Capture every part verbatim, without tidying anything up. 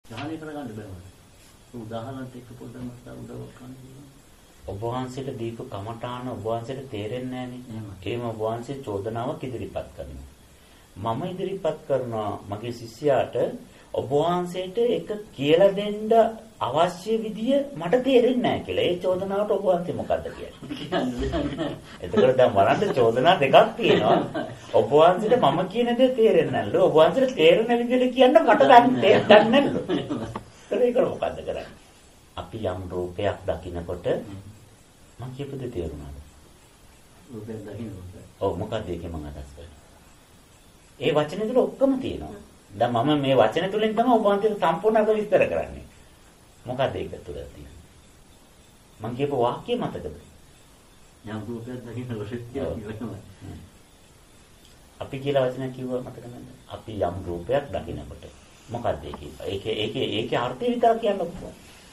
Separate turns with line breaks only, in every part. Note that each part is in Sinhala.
ධානය කරගන්න බෑ. උදාහරණයක් එක්ක පොඩ්ඩක් මට උදව් කරන්න.
ඔබ වහන්සේට දීපු කමඨාන ඔබ වහන්සේට තේරෙන්නේ නැහනේ. එහෙම ඔබ වහන්සේ චෝදනාවක් ඉදිරිපත් කරනවා. මම ඉදිරිපත් කරනවා මගේ ශිෂ්‍යයාට ඔබ වහන්සේට ඒක කියලා දෙන්න අවශ්‍ය විදිය මට තේරෙන්නේ නැහැ කියලා. ඒ චෝදනාවට ඔබ වහන්සේ මොකද්ද කියන්නේ? එතකොට දැන් බලන්න චෝදනා දෙකක් තියෙනවා. ඔබ වහන්සේට මම කියන දේ තේරෙන්නේ නැල්ලු. ඔබ වහන්සේට තේරෙන විදිහට කියන්න මට දන්නේ නැල්ලු. ඒක මොකද්ද කරන්නේ? අපි යම් රූපයක් දකිනකොට මම කියපු දේ තේරුණාද?
රූපයක් දකිනකොට.
ඔව් මොකක්ද ඒකේ මම අදහස් කරන්නේ? ඒ වචනේ තුල ඔක්කොම තියෙනවා. දැන් මම මේ වචන තුලින් තමයි ඔබ වහන්සේට සම්පූර්ණ අද විස්තර කරන්නේ. මොකක්ද ඒක තුල තියෙන්නේ? මම කියපු වාක්‍ය මතකද?
යම් රූපයක් දකිනකොට
අපි කියලා වචන කිව්වා මතක නැද්ද? අපි යම් රූපයක් දකිනකොට මොකක්ද ඒකේ? ඒකේ ඒකේ ඒකේ අර්ථය විතර කියන්න පුළුවන්.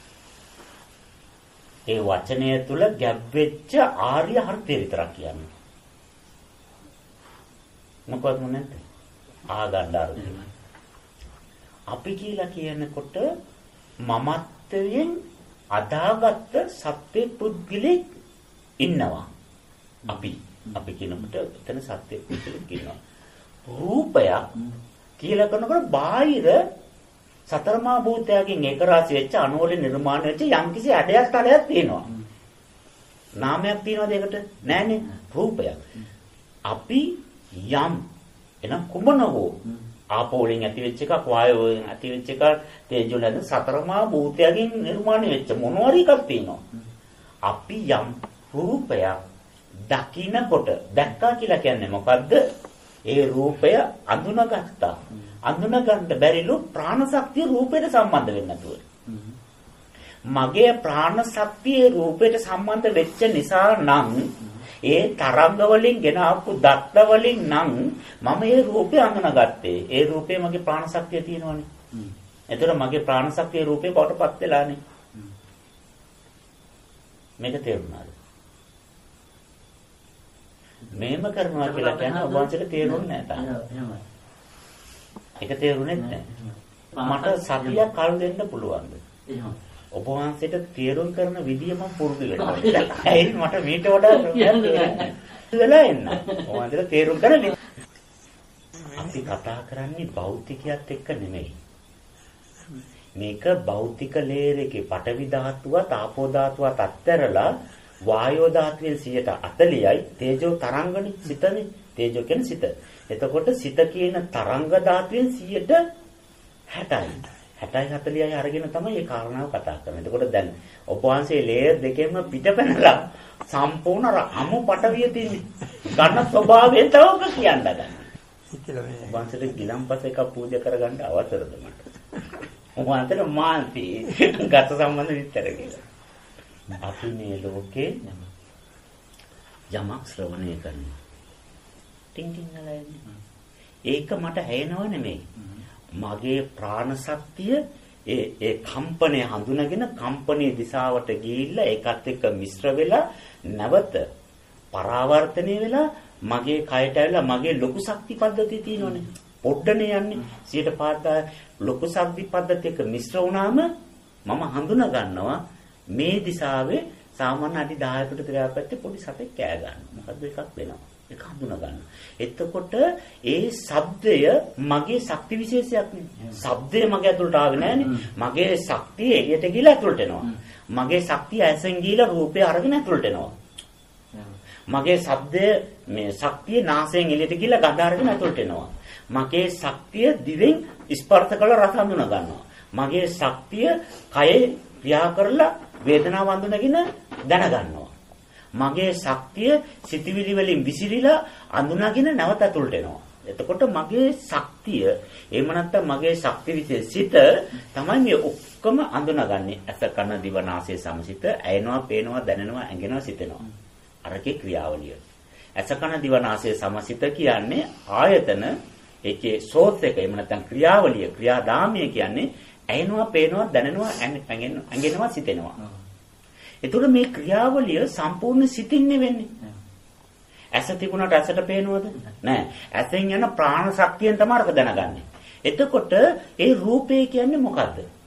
ඒ වචනය තුල ගැබ් වෙච්ච ආර්ය අර්ථය විතරක් කියන්නේ. මොකක්ද මොනේද? ආගන්න අර්ථය. අපි කියලා කියනකොට මමත්වයෙන් අදාගත්ත සත්‍ය පුද්ගලෙක් ඉන්නවා. අපි අපි කියනකොට එතන සත්‍ය පුද්ගලෙක් ඉන්නවා. රූපයක් කියලා කරනකොට බාහිර සතරමා භූතයන්ගෙන් එක රාශි වෙච්ච අණු වලින් නිර්මාණය වෙච්ච යම්කිසි ඇඩයක් තලයක් තියෙනවා. නාමයක් තියනවාද ඒකට? නෑනේ. රූපයක්. අපි යම් එනම් කුමන හෝ ආපෝ වලින් ඇති වෙච්ච එකක්, වායෝ වලින් ඇති වෙච්ච එකක්, තේජෝ වලින් සතරමා භූතයන්ගෙන් නිර්මාණය වෙච්ච මොනවාරි එකක් තියෙනවා. අපි යම් රූපයක් දකින්නකොට දැක්කා කියලා කියන්නේ මොකද්ද? ඒ රූපය අඳුනගත්තා. අඳුන ගන්න බැරිලු ප්‍රාණ ශක්තිය රූපයට සම්බන්ධ වෙන්නේ නැතුව. මගේ ප්‍රාණ ශක්තිය රූපයට සම්බන්ධ වෙච්ච නිසා නම් ඒ තරංග වලින් ගෙන ආපු දත්ත වලින් නම් මම ඒ රූපය අඳුනගත්තේ. ඒ රූපේ මගේ ප්‍රාණ ශක්තිය තියෙනවනේ. එතකොට මගේ ප්‍රාණ ශක්තිය රූපේ කොටපත් වෙලානේ. මේක තේරුණාද? මේම කරනවා කියලා කියන්නේ ඔබ වහන්සේට තේරුන්නේ නැහැ තාම. ඒක තේරුනේ නැහැ. මට සතියක් කල් දෙන්න පුළුවන්ද? එහෙනම් ඔබ වහන්සේට තේරුම් කරන විදිය මම පුරුදු වෙනවා. ඒයි මට මීට වඩා වෙලා එන්න. ඔබ වහන්සේට තේරුම් කරන අපි කතා කරන්නේ භෞතිකයත් එක්ක නෙමෙයි. මේක භෞතික ලේයර් එකේ පඨවි ධාතුවත් ආපෝ ධාතුවත් අත්හැරලා වායෝ ධාතුවේ සියයට අතලියයි තේජෝ තරංගනි සිතනේ. තේජෝ කියන්නේ සිත. එතකොට සිත කියන තරංග ධාතුවෙන් සියයට හැටයි. හැටයි හතලියයි අරගෙන තමයි මේ කාරණාව කතා කරන්නේ. එතකොට දැන් ඔබ වහන්සේ ලේයර් දෙකෙන්ම පිටපැනලා සම්පූර්ණ අමු පටවිය තියෙන්නේ. ගන්න ස්වභාවයෙන් තවක කියන්න ගන්න. ඔබ වහන්සේට ගිලම්පස එකක් පූජා කරගන්න අවසරද මට? ඔබ වහන්සේට මාන්ති ගත සම්බන්ධ විස්තර කියලා. අපි මේ ලෝකේ යමක් ශ්‍රවණය කරනවා. ටින් ටින් නලයන්නේ. ඒක මට ඇහෙනව නෙමෙයි. මගේ ප්‍රාණ ශක්තිය ඒ ඒ කම්පනය හඳුනගෙන කම්පනයේ දිශාවට ගිහිල්ලා ඒකත් එක්ක මිශ්‍ර වෙලා නැවත පරාවර්තනය වෙලා මගේ කයට ඇවිල්ලා මගේ ලොකු ශක්ති පද්ධතිය තියෙනවනේ. පොඩ්ඩනේ යන්නේ. සියයට පහක් ලොකු ශක්ති පද්ධතිය එක්ක මිශ්‍ර වුණාම මම හඳුනා ගන්නවා මේ දිශාවේ සාමාන්‍ය අඩි දහයකට තිරයක් පැත්තේ පොඩි සතෙක් කෑ ගන්නවා. මොකද්ද එකක් වෙනවා. ඒක හඳුනා ගන්න. එතකොට ඒ ශබ්දය මගේ ශක්ති විශේෂයක් නේ. ශබ්දය මගේ ඇතුළට ආවේ නෑනේ. මගේ ශක්තිය එළියට ගිහලා ඇතුළට එනවා. මගේ ශක්තිය ඇසෙන් ගිහලා රූපේ අරගෙන ඇතුළට එනවා. මගේ ශබ්දය මේ ශක්තිය නාසයෙන් එළියට ගිහලා ගඳ අරගෙන ඇතුළට එනවා. මගේ ශක්තිය දිවෙන් ස්පර්ශ කරලා රස හඳුනා ගන්නවා. මගේ ශක්තිය කයේ ක්‍රියා කරලා වේදනාව හඳුනගෙන දැන ගන්නවා. මගේ ශක්තිය සිතවිලි වලින් විසිරීලා අඳුනගෙන නැවත ඇතුළට එනවා. එතකොට මගේ ශක්තිය එහෙම නැත්නම් මගේ ශක්ති විශේෂිත තමයි මේ ඔක්කොම අඳුනගන්නේ. අස කන දිව නාසය සමසිත ඇයෙනවා, පේනවා, දැනෙනවා, ඇඟෙනවා, සිතෙනවා. අරකේ ක්‍රියාවලිය. අස කන දිව නාසය සමසිත කියන්නේ ආයතන ඒකේ සෝත් එක එහෙම නැත්නම් ක්‍රියාවලිය, ක්‍රියාදාමය කියන්නේ ඇයෙනවා, පේනවා, දැනෙනවා, ඇඟෙනවා, සිතෙනවා. එතකොට මේ ක්‍රියාවලිය සම්පූර්ණ සිතින්නේ වෙන්නේ. ඇස තිබුණාට ඇසට පේනවද? නෑ. ඇසෙන් යන ප්‍රාණ ශක්තියෙන් තමයි අරක දැනගන්නේ. එතකොට ඒ රූපේ කියන්නේ මොකද්ද?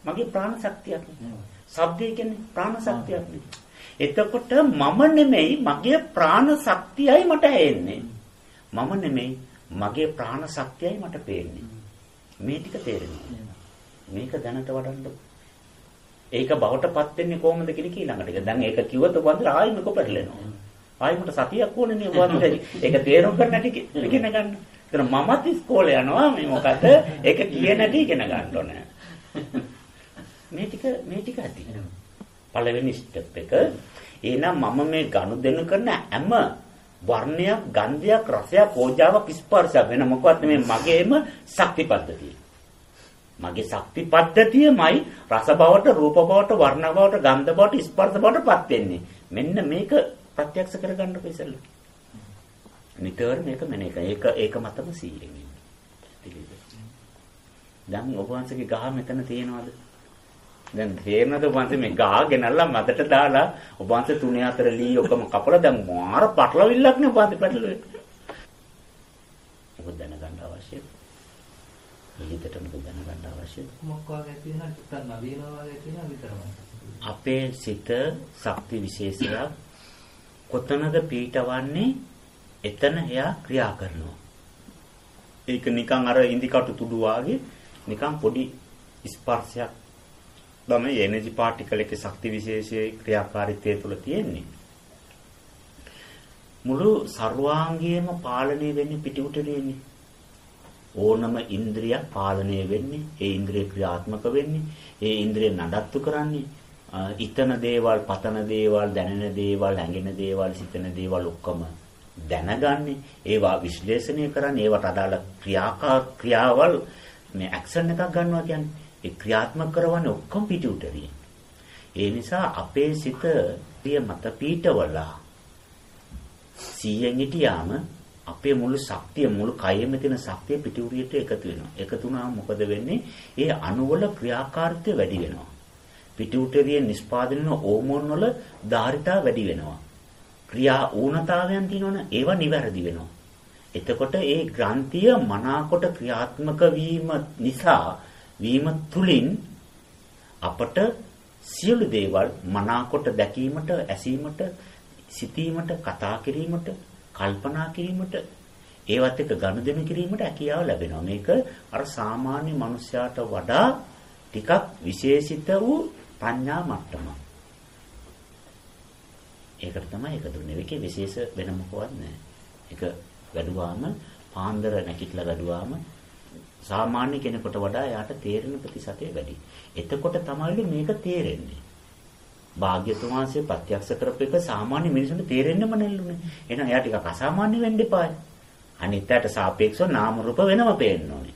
මගේ ප්‍රාණ ශක්තියක් නේ. ශබ්දය කියන්නේ ප්‍රාණ ශක්තියක් නේ. එතකොට මම නෙමෙයි මගේ ප්‍රාණ ශක්තියයි මට ඇෙන්නේ. මම නෙමෙයි මගේ ප්‍රාණ ශක්තියයි මට පේන්නේ. මේ ටික තේරෙනවා. මේක දැනට වඩන්න. ඒක බවටපත් වෙන්නේ කොහොමද කියලා ඊළඟට. දැන් ඒක කිව්වොත් ඔබ අnder ආයෙ මේක පෙරලෙනවා. ආයෙ මට සතියක් ඕනේ නේ ඔබ අnder. ඒක තේරුම් ගන්න නැටි ඉගෙන ගන්න. ඒතර මමත් ඉස්කෝලේ යනවා මේ මොකද? ඒක කියේ නැටි ඉගෙන ගන්න ඕනේ. මේ ටික මේ ටික ඇති. පළවෙනි ස්ටෙප් එක. එහෙනම් මම මේ ගනුදෙනු කරන හැම වර්ණයක්, ගන්ධයක්, රසයක්, ඕජාවක්, ස්පර්ශයක් වෙන මොකක්ද මේ මගේම ශක්ති පද්ධතිය. මගේ ශක්ති පද්ධතියමයි රස බවට, රූප බවට, වර්ණ බවට, ගන්ධ බවට, ස්පර්ශ බවටපත් වෙන්නේ. මෙන්න මේක ප්‍රත්‍යක්ෂ කරගන්න ඉස්සෙල්ලා. නිතර මේක මෙනේ එක. ඒක ඒක මතම සීයෙන් ඉන්නේ. දැන් ඔබ වහන්සේගේ ගහ මෙතන තියෙනවද? දැන් තේරෙනවද ඔබ වහන්සේ මේ ගහ ගෙනල්ලා මැදට දාලා ඔබ වහන්සේ තුනේ අතර ලී ඔක්කොම කපලා දැන් මාර පටලවිල්ලක් නේ ඔබ වහන්සේ පැටලුවේ. ඔබ දැනගන්න අවශ්‍යයි. ඊටට මොකද දැනගන්න අවශ්‍යද?
මොකක් වගේ තියෙනවා ටිකක් නවීනවා වගේ තියෙනවා විතරමයි.
අපේ සිත ශක්ති විශේෂයක් කොතනද පීඨවන්නේ එතන එයා ක්‍රියා කරනවා. ඒක නිකන් අර ඉන්දිකටු තුඩු වාගේ නිකන් පොඩි ස්පර්ශයක් තමයි එනර්ජි පාටිකල් එකේ ශක්ති විශේෂයේ ක්‍රියාකාරීත්වය තුළ තියෙන්නේ. මුළු සර්වාංගයේම පාලනය වෙන්නේ පිටුටරේනේ. ඕනම ඉන්ද්‍රියක් පාලනය වෙන්නේ, ඒ ඉන්ද්‍රිය ක්‍රියාත්මක වෙන්නේ, ඒ ඉන්ද්‍රිය නඩත්තු කරන්නේ, ඊතන දේවල්, පතන දේවල්, දැනෙන දේවල්, හැඟෙන දේවල්, සිතන දේවල් ඔක්කොම දැනගන්නේ, ඒවා විශ්ලේෂණය කරන්නේ, ඒවට අදාළ ක්‍රියාකා ක්‍රියාවල් මේ ඇක්ෂන් එකක් ගන්නවා කියන්නේ ඒ ක්‍රියාත්මක කරවන්නේ ඔක්කොම පිටුටරියෙන්. ඒ නිසා අපේ සිත පිය මත පීඨවලා සීයෙන් හිටියාම අපේ මුළු ශක්තිය මුළු කයෙම තියෙන ශක්තිය පිටුරියට එකතු වෙනවා. එකතු වුණාම මොකද වෙන්නේ? ඒ අණුවල ක්‍රියාකාරීත්වය වැඩි වෙනවා. පිටුටරියෙන් නිෂ්පාදනය වෙන හෝමෝන් වල ධාරිතාව වැඩි වෙනවා. ක්‍රියා ඌනතාවයන් තියෙනවනේ ඒවා නිවැරදි වෙනවා. එතකොට ඒ ග්‍රන්ථිය මනාකොට ක්‍රියාත්මක වීම නිසා වීම තුලින් අපට සියලු දේවල් මනාකොට දැකීමට, ඇසීමට, සිතීමට, කතා කිරීමට, කල්පනා කිරීමට, ඒවත් එක්ක ගනුදෙනු කිරීමට හැකියාව ලැබෙනවා. මේක අර සාමාන්‍ය මනුස්සයාට වඩා ටිකක් විශේෂිත වූ ප්‍රඥා මට්ටමක්. ඒකට තමයි ඒක දුන්නේ. ඒකේ විශේෂ වෙන මොකවත් නැහැ. ඒක වැඩුවාම පාන්දර නැකිట్లా වැඩුවාම සාමාන්‍ය කෙනෙකුට වඩා යාට තේරෙන ප්‍රතිශතය වැඩි. එතකොට තමයි මේක තේරෙන්නේ. භාග්‍යතුන් වහන්සේ ප්‍රත්‍යක්ෂ කරපු එක සාමාන්‍ය මිනිසුන්ට තේරෙන්නම නැල්ලුනේ. එහෙනම් එයා ටිකක් අසාමාන්‍ය වෙන්න එපායි. අනිත්යට සාපේක්ෂව නාම රූප වෙනම පේන්න ඕනේ.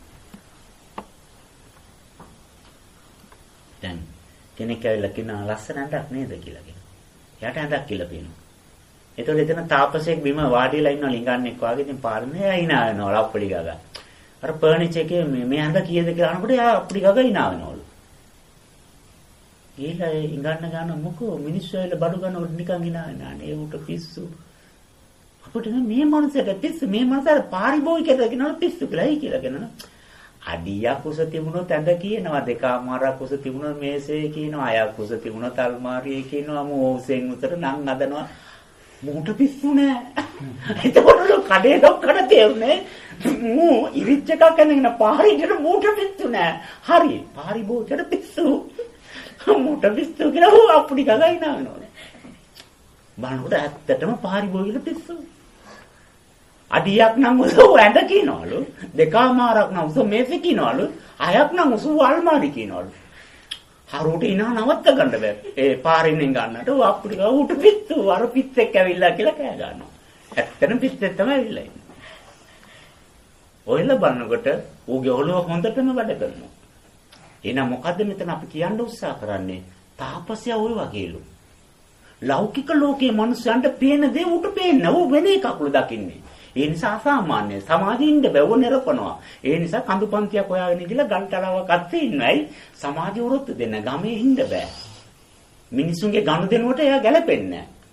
දැන් කෙනෙක් ඇවිල්ලා කියනවා ලස්සන ඇඳක් නේද කියලා කියනවා. එයාට ඇඳක් කියලා පේනවා. ඒතකොට එතන තාපසයෙක් බිම වාඩිලා ඉන්නවා ලිංගන්නෙක් වගේ. ඉතින් පාරනේ එයා hina වෙනවා ලප්පලි ගගා. අර ෆර්නිචර් එකේ මේ මේ ඇඳ කීයද කියලා අහනකොට එයා අප්පලි ගගා hina වෙනවලු. ඊළඟ ඉංගන්න ගන්න මොකෝ මිනිස්සු ඇවිල්ලා බඩු ගන්නකොට නිකන් hina වෙනා නේ උට පිස්සු. අපිට මේ මනුස්සයට පිස්සු මේ මනුස්සයාට පාරිභෝගිකද කියනවා පිස්සු කියලා හයි කියලා කියනවා. අඩියක් කුස තිබුණොත් ඇඳ කියනවා දෙකමාරක් කුස තිබුණොත් මේසේ කියනවා අයක් කුස තිබුණොත් අල්මාරියේ කියනවා මෝසෙන් උතර නම් හදනවා මූට පිස්සු නෑ. එතකොට කඩේ ඩොක්කට තේරුනේ මූ ඉරිච් එකක් අරගෙන පාරිට මූට පිස්සු නෑ. හරි පාරිභෝගිකට පිස්සු. මූට පිස්සු කියලා හො අප්පුඩි ගගයි නානෝනේ. බලනකොට ඇත්තටම පාරිභෝගිකට පිස්සු. අඩියක් නම් උසෝ ඇඳ කියනවලු දෙකමාරක් නම් උසෝ මේසෙ කියනවලු අයක් නම් උසෝ අල්මාරි කියනවලු. හරුට ඉනා නවත්ත ගන්න බෑ. ඒ පාරින්ෙන් ගන්නට අප්පුඩි ගා උට පිස්සු අර පිස්සෙක් ඇවිල්ලා කියලා කෑ ගන්නවා. ඇත්තටම පිස්සෙක් තමයි ඇවිල්ලා ඉන්නේ. ඔයලා බලනකොට ඌගේ ඔළුව හොඳටම වැඩ කරනවා. එහෙනම් මොකද්ද මෙතන අපි කියන්න උත්සාහ කරන්නේ? තාපසයා ওই වගේලු. ලෞකික ලෝකයේ මිනිස්සුන්ට පේන දේ උට පේන්නේ. ඌ වෙන එකක්ලු දකින්නේ. ඒ නිසා අසාමාන්‍ය සමාජෙින් ඉන්න බැව නිරපනවා. ඒ නිසා කඳුපන්තියක් හොයාගෙන ගිහලා ගල්ටලාවක් අත්තේ ඉන්නයි සමාජ වෘත්ත දෙන්න ගමේ ඉන්න බෑ. මිනිසුන්ගේ ගනුදෙනුවට එයා ගැලපෙන්නේ නැහැ.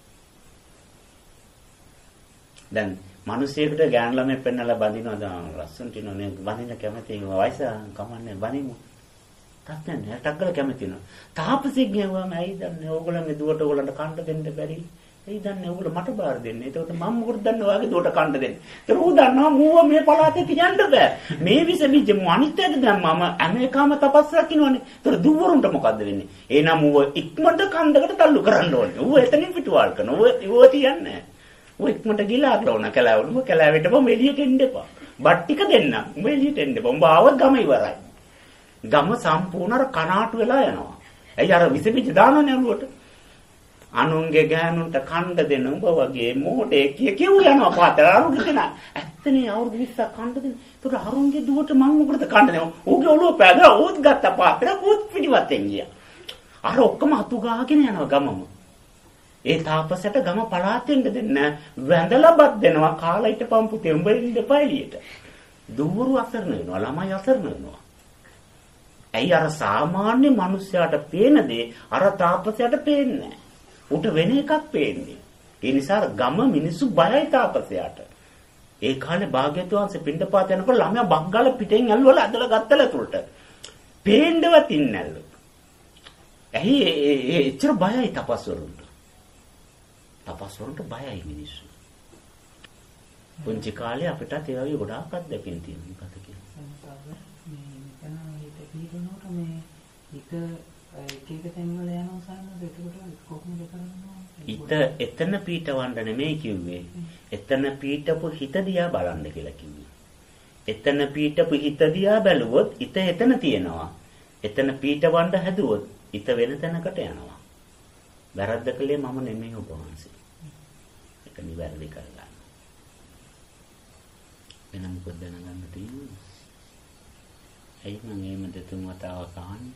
දැන් මිනිස්සෙකුට ගෑන් ළමෙක් පෙන්නලා බඳිනවා දැන් ලස්සනට ඉන්නෝනේ බඳින්න කැමති වයස කමන්නේ බඳිමු. ප්‍රශ්න නෑ. ටක්කල කැමති නෝ. තාපසෙක් ගියාම ඇයි දන්නේ ඕගොල්ලන්ගේ දුවට ඕගොල්ලන්ට කන්න දෙන්න බැරි? ඇයි දන්නේ ඕගොල්ලෝ මට බාර දෙන්නේ? ඒකට මම මොකද දන්නේ ඔයාගේ දුවට කන්න දෙන්නේ. ඒක ඌ දන්නවා මූව මේ පළාතේ තියන්න බෑ. මේ විස බීජ මු අනිත්‍යද දැන් මම ඇමරිකාම තපස් රකින්නවනේ. ඒතර දුවරුන්ට මොකද්ද වෙන්නේ? එහෙනම් ඌව ඉක්මනට කන්දකට තල්ලු කරන්න ඕනේ. ඌ එතනින් පිටුවාල් කරනවා. ඌ ඌ තියන්නේ. ඌ ඉක්මනට ගිහලා අරලවන කලාවුන. ඌ කලාවෙට බොම එළියට එන්න එපා. බත් ටික දෙන්න. ඌ එළියට එන්න එපා. උඹ ආවත් ගම ඉවරයි. ගම සම්පූර්ණ අර කනාටු වෙලා යනවා. ඇයි අර විස බීජ දානවනේ අලුවට. අනුන්ගේ ගෑනුන්ට කණ්ඩ දෙන උඹ වගේ මෝඩේ කිය කිව් යනවා පාතර අරුන්ට දෙන. ඇත්තනේ අවුරුදු විස්සක් කණ්ඩ දෙන. ඒතර අරුන්ගේ දුවට මම මොකටද කණ්ඩ දෙනවා? ඌගේ ඔළුව පැදලා ඌත් ගත්ත පාතර ඌත් පිටිවතෙන් ගියා. අර ඔක්කොම අතු ගාගෙන යනවා ගමම. ඒ තාපසට ගම පලාතෙන් දෙන්න වැඳලා බත් දෙනවා කාලා හිටපම් පුතේ උඹ ඉන්න එපා එළියට. දුවරු අසරණ වෙනවා ළමයි අසරණ වෙනවා. ඇයි අර සාමාන්‍ය මිනිස්යාට පේන දේ අර තාපසයට පේන්නේ නැහැ. උට වෙන එකක් පේන්නේ. ඒ නිසා ගම මිනිස්සු බයයි තාපසයාට. ඒ කාලේ භාග්‍යවතුන් වහන්සේ පින්ඩපාත යනකොට ළමයා බග්ගල පිටෙන් ඇල්ලවල ඇදලා ගත්තල තුරට. පේන්නවත් ඉන්නේ නැල්ලු. ඇයි ඒ එච්චර බයයි තපස්වරුන්ට. තපස්වරුන්ට බයයි මිනිස්සු. පුංචි කාලේ අපිටත් ඒ වගේ ගොඩාක් අත්දැකීම් තියෙනවා කත කියලා.
මේ හිත පිළිගනකොට මේ හිත එක එක තැන්වල යනවා සාමාන්‍යයෙන් ඒකට කොහොමද කරන්නේ?
හිත එතන පීඨවන්න නෙමෙයි කිව්වේ. එතන පීඨපු හිත දිහා බලන්න කියලා කිව්වේ. එතන පීඨපු හිත දිහා බැලුවොත් හිත එතන තියෙනවා. එතන පීඨවන්න හැදුවොත් හිත වෙන තැනකට යනවා. වැරද්ද කළේ මම නෙමෙයි ඔබ වහන්සේ. ඒක නිවැරදි කරගන්න. වෙන මොකද දැනගන්න තියෙන්නේ? ඇයි මම එහෙම දෙතුන් වතාවක් අහන්නේ?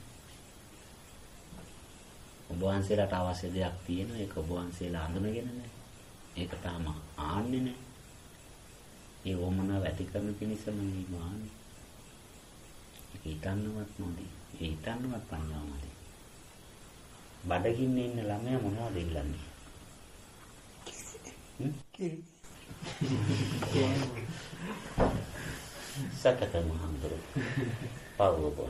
ඔබ වහන්සේලාට අවශ්‍ය දෙයක් තියෙනවා ඒක ඔබ වහන්සේලා අඳුනගෙන නැහැ. ඒක තාම ආන්නේ නැහැ. ඒ වමනාව ඇති කරන කෙනෙක්ම මේ මාන්නේ. ඒක හිතන්නවත් නැති. ඒ හිතන්නවත් පඤ්ඤාව නැති. බඩගින්නේ ඉන්න ළමයා මොනවද ඉල්ලන්නේ? කිරි. සකත මහන්දරු. පාවෝ.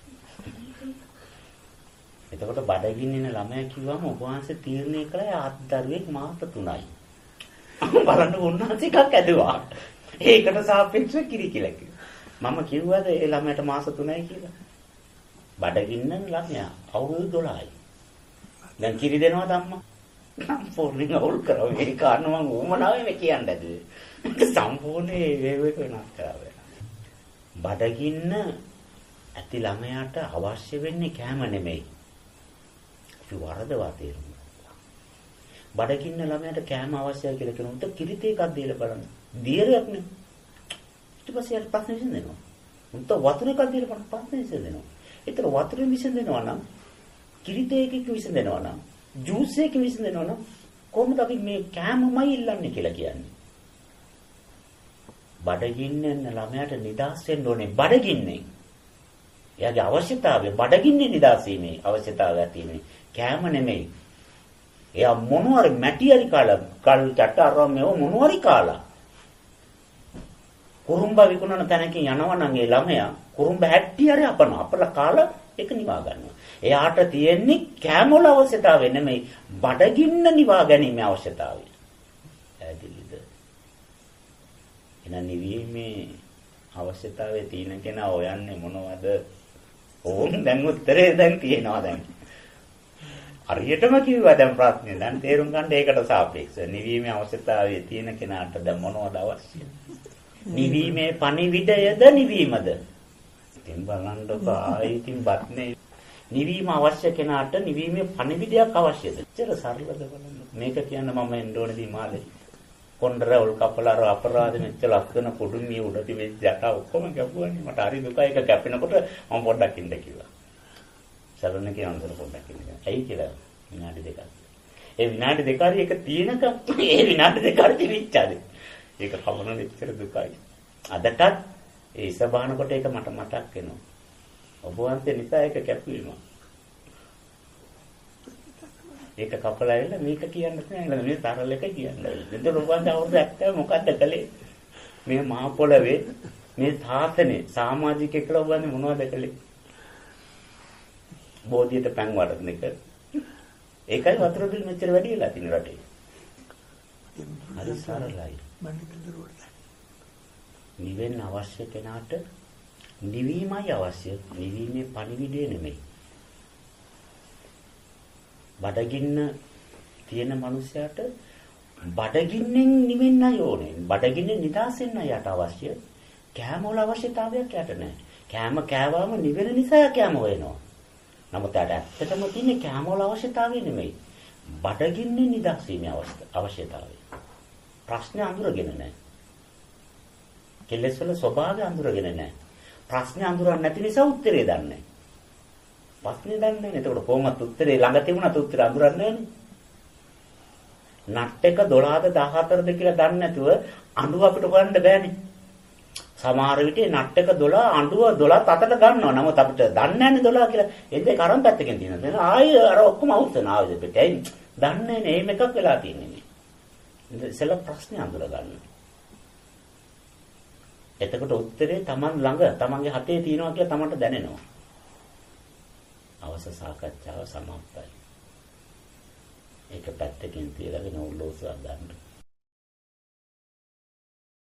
එතකොට බඩගින්න ළමයා කිව්වම ඔබ වහන්සේ තීරණය කළා ආත්දරුවෙක් මාස තුනයි. බලන්න උන්වහන්සේ එකක් ඇදුවා. ඒකට සාපේක්ෂව කිරි කියලා කිව්වා. මම කිව්වද ඒ ළමයට මාස තුනයි කියලා? බඩගින්න ළමයා අවුරුදු දොළහයි. දැන් කිරි දෙනවද අම්මා? සම්පූර්ණයෙන් අවුල් කරා. මේ කාරණා මම උමනාවෙම කියන්නේ නැද්ද? සම්පූර්ණේ වේවෙක වෙනස් කරා. බඩගින්න ඇති ළමයාට අවශ්‍ය වෙන්නේ කැම නෙමෙයි. අපි වරදවා තේරුම් ගන්නවා. බඩගින්න ළමයාට කැම අවශ්‍යයි කියලා කියනොත් කිරිත එකක් දීලා බලන්න. දියරයක් නේ. ඊට පස්සේ යාට පස්සේ විසඳෙනවා. උන්ට වතුර එකක් දීලා බලන්න පස්සේ විසඳෙනවා. ඒතර වතුරෙන් විසඳෙනවා නම් කිරිත එකකින් විසඳෙනවා නම් ජූස් එකකින් විසඳෙනවා නම් කොහොමද අපි මේ කැමමයි ඉල්ලන්නේ කියලා කියන්නේ? බඩගින්න ළමයාට නිදහස් වෙන්න ඕනේ බඩගින්නෙන්. එයාගේ අවශ්‍යතාවය බඩගින්නේ නිදාසීමේ අවශ්‍යතාවයක් තියෙන්නේ. කෑම නෙමෙයි. එයා මොනවාරි මැටි හරි කාලා කල් චට අරම මේව මොනවාරි කාලා. කුරුම්බ විකුණන තැනකින් යනවා නම් ඒ ළමයා කුරුම්බ හැට්ටි හරි අපනවා. අපල කාලා ඒක නිවා ගන්නවා. එයාට තියෙන්නේ කෑම වල අවශ්‍යතාවය නෙමෙයි බඩගින්න නිවා ගැනීම අවශ්‍යතාවය. ඇදිලිද? එන නිවීමේ අවශ්‍යතාවය තියෙන කෙනා හොයන්නේ මොනවද? ඕම් දැන් උත්තරේ දැන් තියෙනවා දැන්. හරියටම කිව්වා දැන් ප්‍රශ්නේ. දැන් තේරුම් ගන්න ඒකට සාපේක්ෂව නිවීමේ අවශ්‍යතාවය තියෙන කෙනාට දැන් මොනවද අවශ්‍ය? නිවීමේ පණිවිඩයද නිවීමද? ඉතින් බලන්නකො ආයිතින් බත්නේ නිවීම අවශ්‍ය කෙනාට නිවීමේ පණිවිඩයක් අවශ්‍යද? එච්චර සරලද බලන්න. මේක කියන්න මම එන්න ඕනේ දිමාලේ. කොණ්ඩරවල් කපලාර අපරාධ මෙච්ච ලස්සන කුඩුමිය උඩට වෙච්ච යට ඔක්කොම ගැපුවානේ. මට හරි දුකයි. ඒක කැපෙනකොට මම පොඩ්ඩක් ඉන්න කිව්වා. සලුන් එකේ අන්තර පොඩ්ඩක් ඉන්න. ඇයි කියලා විනාඩි දෙකක්. ඒ විනාඩි දෙක හරි එක තියෙනක ඒ විනාඩි දෙක හරි තිරිච්චාද. ඒක කවුරුන මෙච්චර දුකයි. අදටත් ඒ ඉසබානකොට ඒක මට මතක් වෙනවා. ඔබ වහන්සේ නිසා ඒක කැපුවීම. ඒක කපලා ඇවිල්ලා මේක කියන්න තියෙනවා. මේ තරල එක කියන්න. එතකොට ඔබ වහන්සේ අවුරුදු හැත්තෑ මොකද්ද කළේ? මේ මහ පොළවේ මේ තාතනේ සමාජිකයෙක් කියලා ඔබ වහන්සේ මොනවද කළේ? බෝධියට පැන් වඩන එක. ඒකයි වතුර බිල් මෙච්චර වැඩි වෙලා තියෙන රටේ. හරි සරලයි. නිවෙන්න අවශ්‍ය කෙනාට නිවීමයි අවශ්‍ය. නිවීමේ පණිවිඩය නෙමෙයි. බඩගින්න තියෙන මනුස්සයාට බඩගින්නෙන් නිවෙන්නයි ඕනේ. බඩගින්නේ නිදාසෙන්න යට අවශ්‍ය. කෑම වල අවශ්‍යතාවයක් යට නැහැ. කෑම කෑවම නිවෙන නිසා කෑම වෙනවා. නමුත් අර ඇත්තටම තියෙන්නේ කෑම වල අවශ්‍යතාවය නෙමෙයි. බඩගින්නේ නිදාසීමේ අවශ්‍යතාවය. ප්‍රශ්නේ අඳුරගෙන නැහැ. කෙලෙස් වල ස්වභාවය අඳුරගෙන නැහැ. ප්‍රශ්නේ අඳුරන්නේ නැති නිසා උත්තරේ දන්නේ නැහැ. ප්‍රශ්නේ දන්නේ නැහැ. එතකොට කොහොමද උත්තරේ ළඟ තිබුණත් උත්තර අඳුරන්නේ නැහැනේ. නට් එක දොළහද දහහතරද කියලා දන්නේ නැතුව අඬුව අපිට හොයන්න බෑනේ. සමහර විට නට් එක දොළහ අඬුව දොළහත් අතට ගන්නවා. නමුත් අපිට දන්නේ නැන්නේ දොළහ කියලා. එද්ද කරන් පැත්තකින් තියෙනවා. ආයෙ අර ඔක්කොම අවුස්සන ආයෙ පිටයි. දන්නේ නැහැ මේක එකක් වෙලා තියෙන්නේ. ඉතින් ප්‍රශ්නේ අඳුර ගන්න. එතකොට උත්තරේ Taman ළඟ Tamanගේ හතේ තියෙනවා කියලා Tamanට දැනෙනවා. අවශ්‍ය සාකච්ඡාව සමාප්තයි. ඒක පැත්තකින් තියලා වෙන උල්ලෝසුවක් ගන්න.